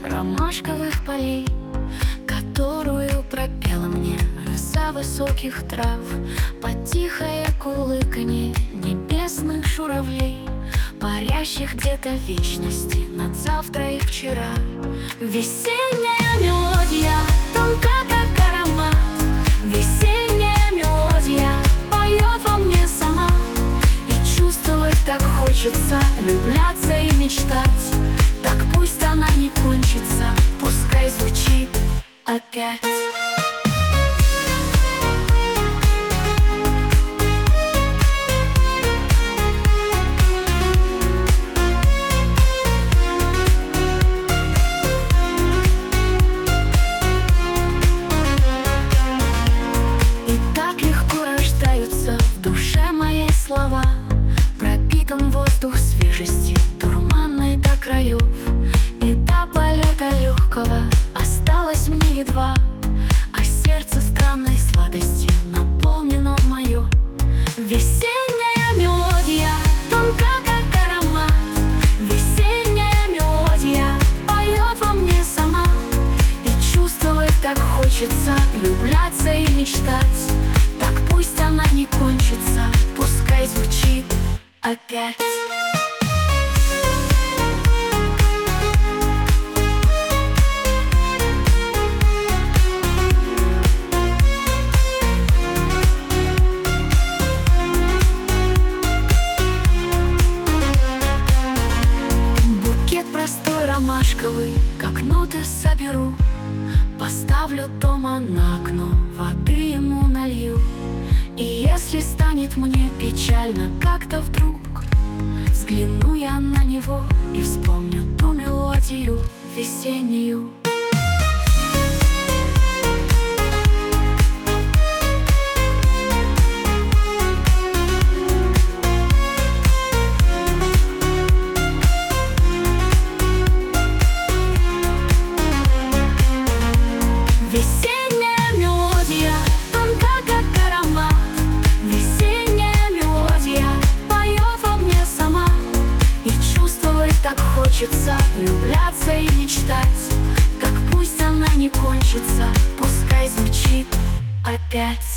ромашковых полей, которую пропела мне роса высоких трав, под тихое кулыканье небесных журавлей, парящих где-то в вечности над завтра и вчера. Весенняя мелодия, тонка как аромат, весенняя мелодия поет во мне сама. И чувствовать так хочется, влюбляться и мечтать. Так пусть она не кончится, пускай звучит опять. Слова, пропитан воздух свежести, дурманной до краев, и до полета легкого осталось мне едва, а сердце странной сладости наполнено мое. Весенняя мелодия, тонка как аромат, весенняя мелодия поет во мне сама. И чувствовать так хочется, влюбляться и мечтать. Так пусть она не кончится, пускай звучит опять. Букет простой ромашковый, как ноты соберу, поставлю дома на окно, воды ему налью. И если станет мне печально как-то вдруг, взгляну я на него и вспомню ту мелодию весеннюю. Так хочется влюбляться и мечтать. Как пусть она не кончится, пускай звучит опять.